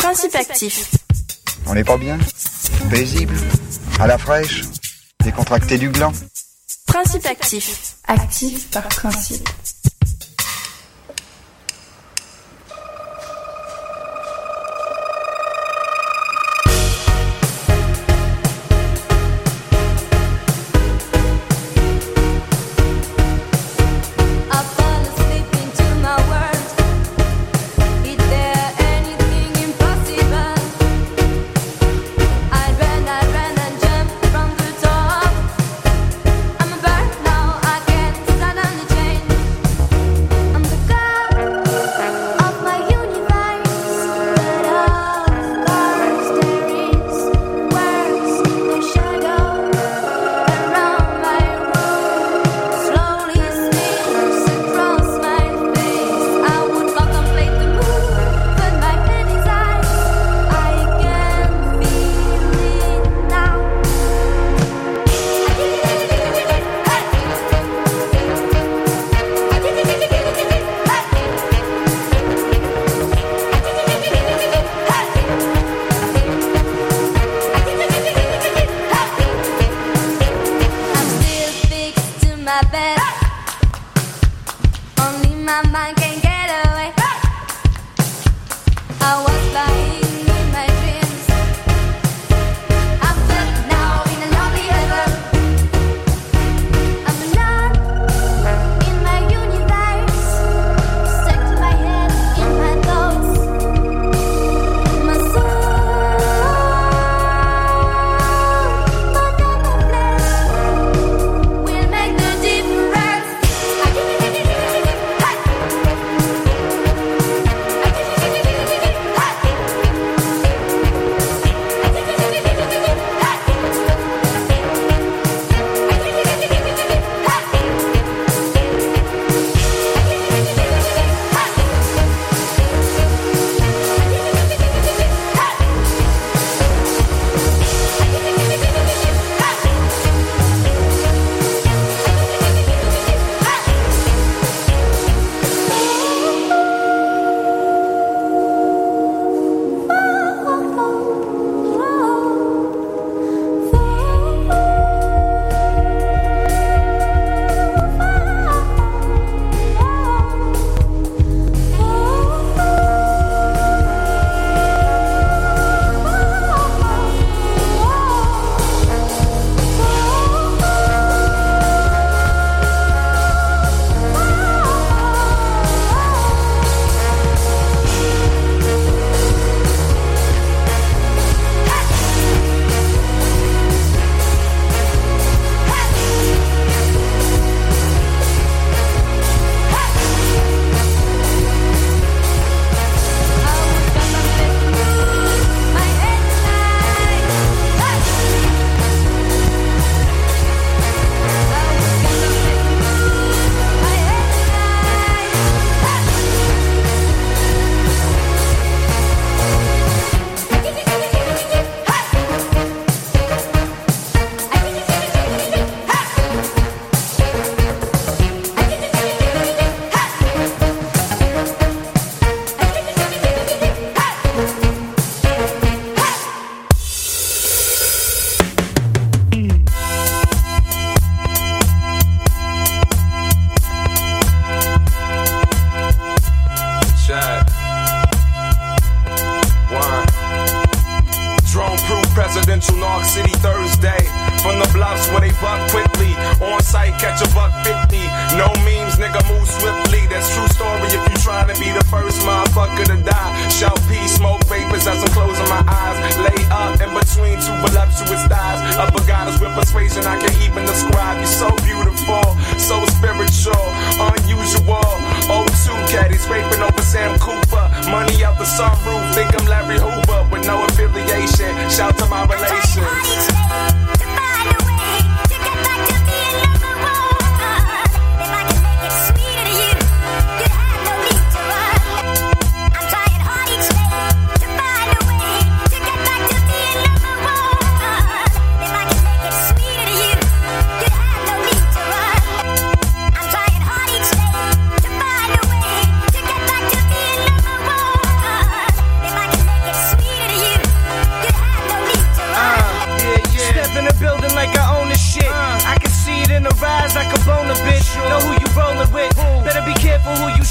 Principe actif. On n'est pas bien? Paisible? À la fraîche? Décontracté du gland? Principe actif. Actif par principe. Central North City Thursday. From the bluffs where they buck quickly. On site, catch a $1.50. No memes, nigga, move swiftly. That's true story if you trying to be the first motherfucker to die. Shout peace, smoke vapors as I'm closing my eyes. Lay up in between two voluptuous thighs. Upper goddess with persuasion, I can't even describe. You're so beautiful, so spiritual, unusual. O2 caddies raping over Sam Cooper. Money out the sunroof, think I'm Larry Hoover with no affiliation. Shout to my relations. Sweet.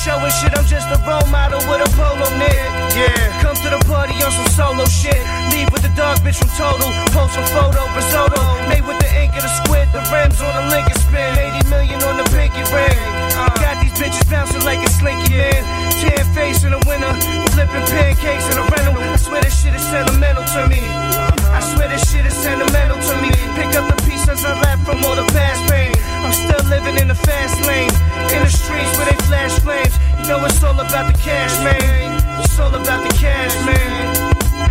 show and shit, I'm just a role model with a polo knit. Yeah, come to the party on some solo shit. Leave with the dog bitch from Total. Post a photo, risotto. Made with the ink of the squid. The rims on the Lincoln spin. 80 million on the pinky ring. Got these bitches bouncing like a slinky man. Tan face in the winter. Flipping pancakes in a rental. I swear this shit is sentimental to me. I swear this shit is sentimental to me. Pick up the pieces I left from all the past pain. I'm still living in the fast lane. In the streets where they flash flames. You know it's all about the cash, man. It's all about the cash, man.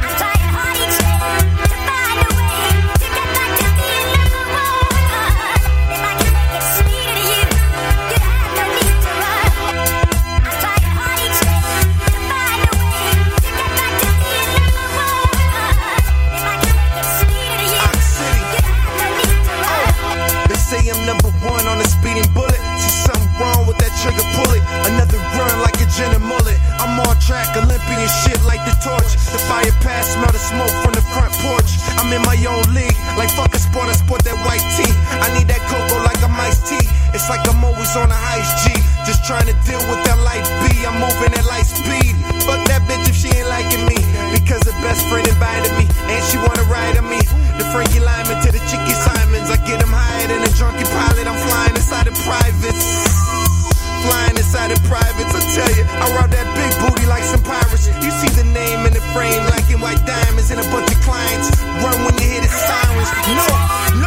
Trigger pull it, another run like a gin and mullet. I'm on track, Olympian shit like the torch. The fire pass, smell the smoke from the front porch. I'm in my own league, like fuck a sport, I sport that white tee. I need that cocoa like I'm iced tea. It's like I'm always on a heist G. Just trying to deal with that life B. I'm moving at light speed. Fuck that bitch if she ain't liking me. Because her best friend invited me, and she wanna ride on me. The Frankie Lyman to the Chicky Simons. I get them higher than a drunken pilot. I'm flying inside of privates. Flying inside of privates, I tell you, I rob that big booty like some pirates. You see the name in the frame, like in white diamonds, and a bunch of clients. Run when you hear the sirens. No, no.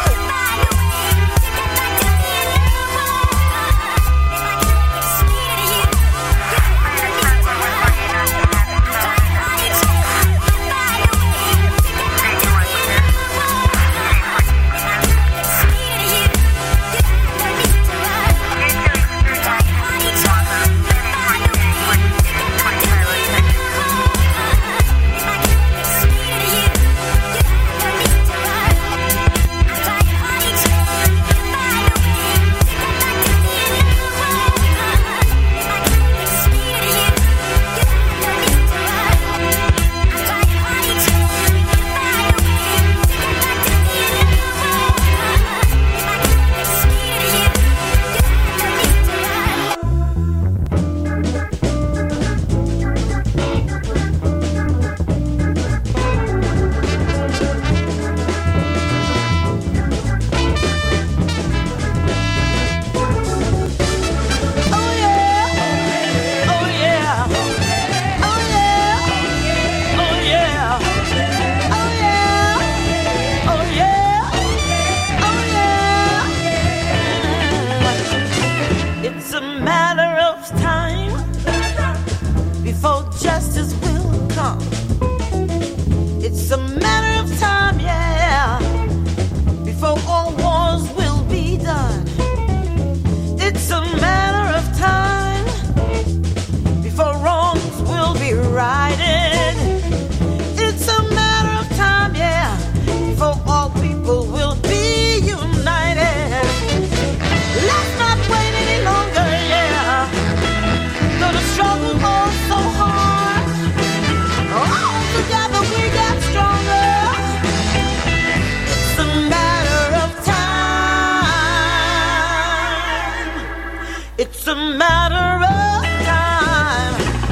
It's a matter of time.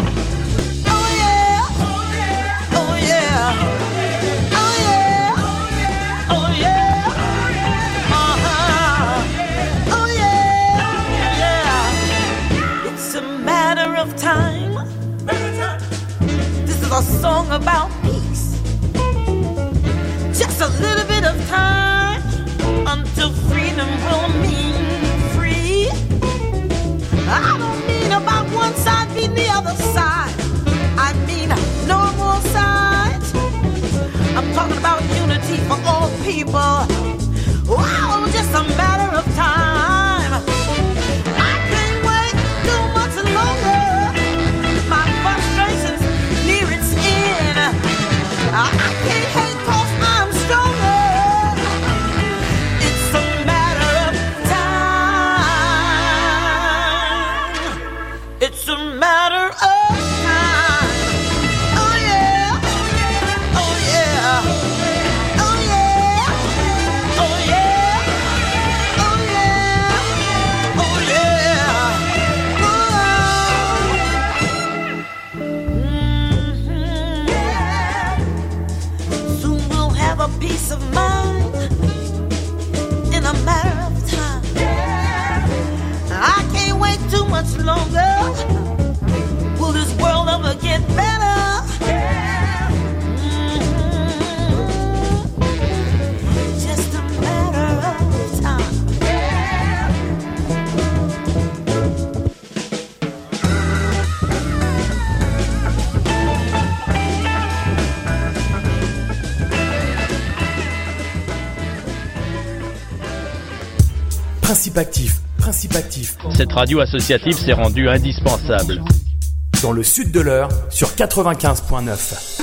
Oh yeah, oh yeah, oh yeah, oh yeah, oh yeah, oh yeah, yeah. It's a matter of time. This is a song about peace. Just a little bit of time until freedom will mean free. I don't mean about one side being the other side. I mean no more sides. I'm talking about unity for all people. Wow, just a matter of time. I can't wait too much longer. My frustration's near its end. I can't hate 'cause I'm stronger. It's a matter of of mind in a matter of time. I can't wait too much longer. Will this world ever get better? Just a matter of time. Principe actif, principe actif. Cette radio associative s'est rendue indispensable. Dans le sud de l'Eure, sur 95.9.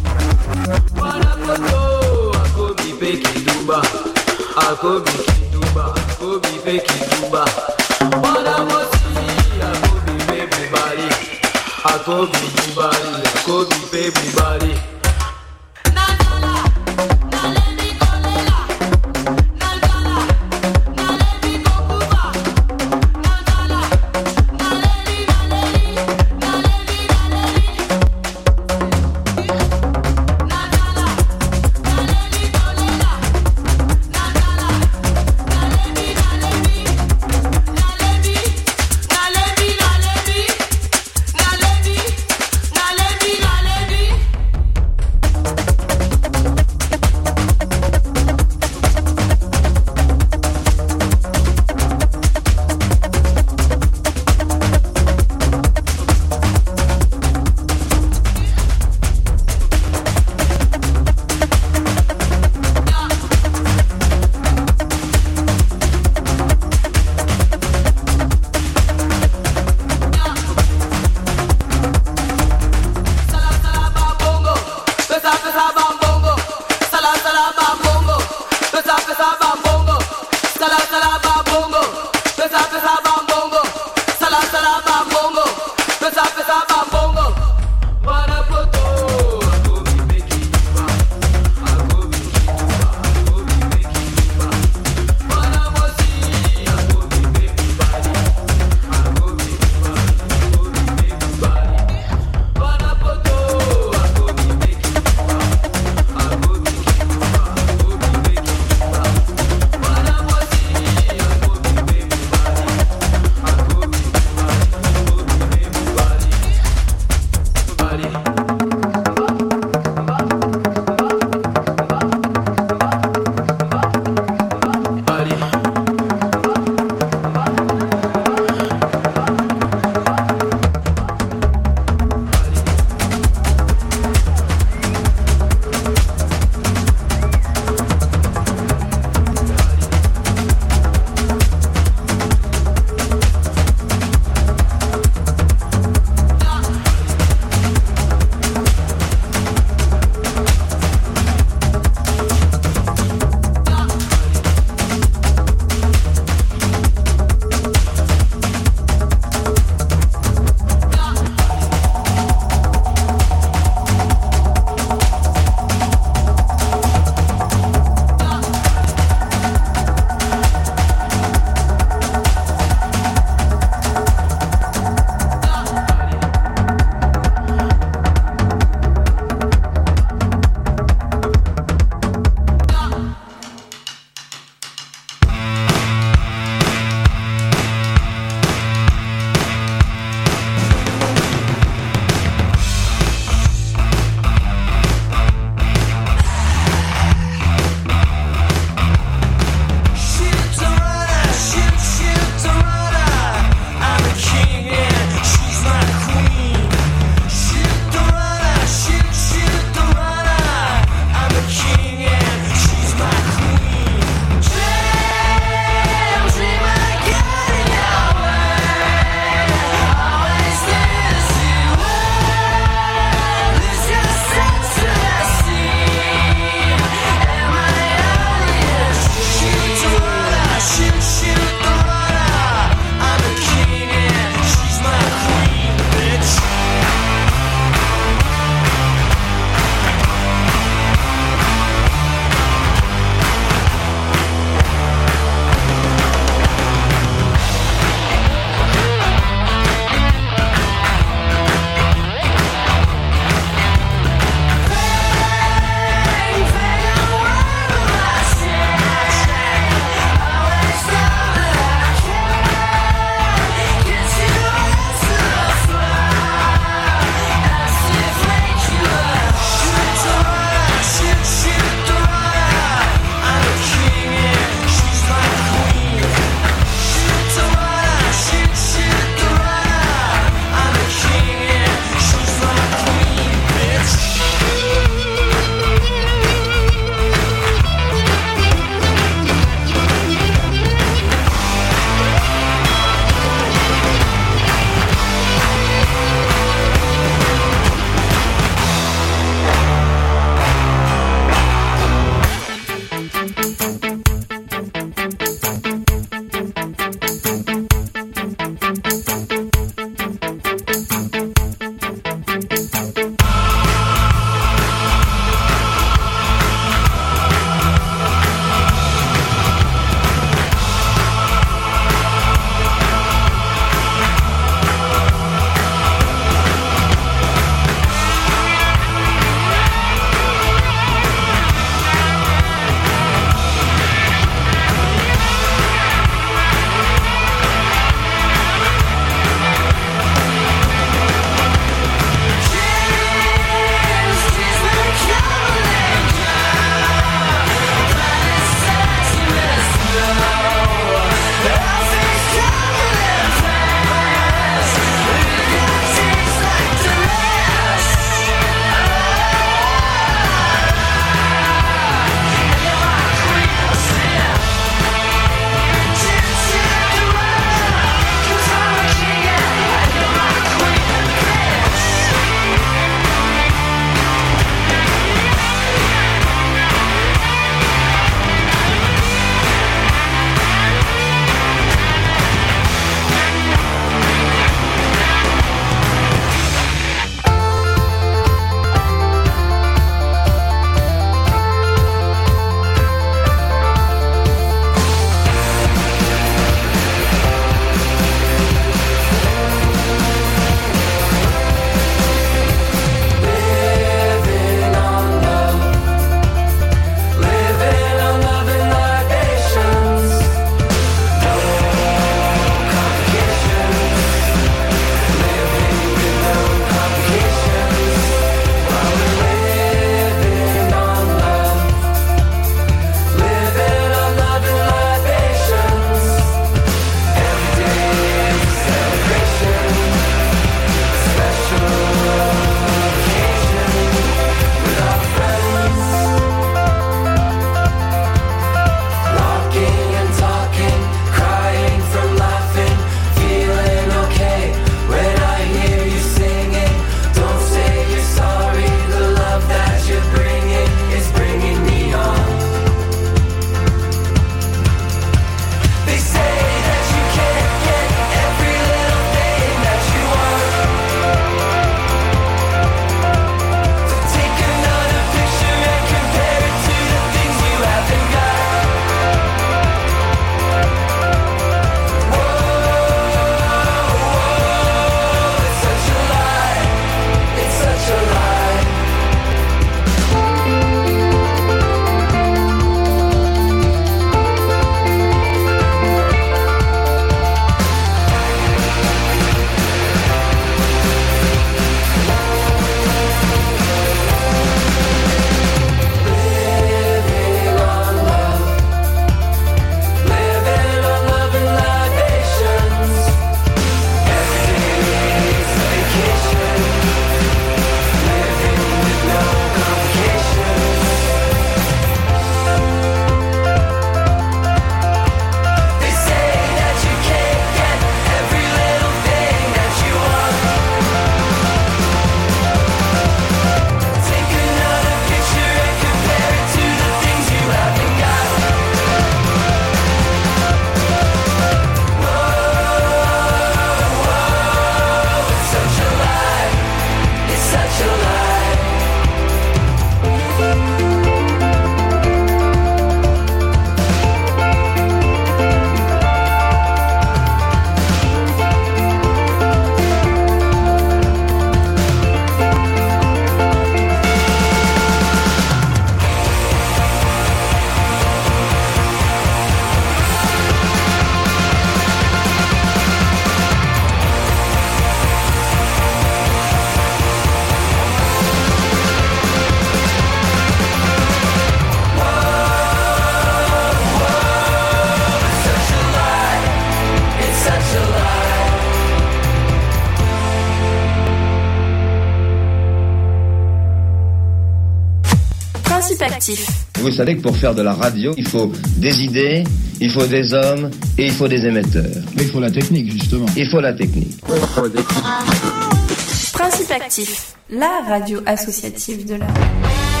Principe actif. Vous savez que pour faire de la radio, il faut des idées, il faut des hommes et il faut des émetteurs. Mais il faut la technique, justement. Il faut la technique. Principe actif. La radio associative de l'heure.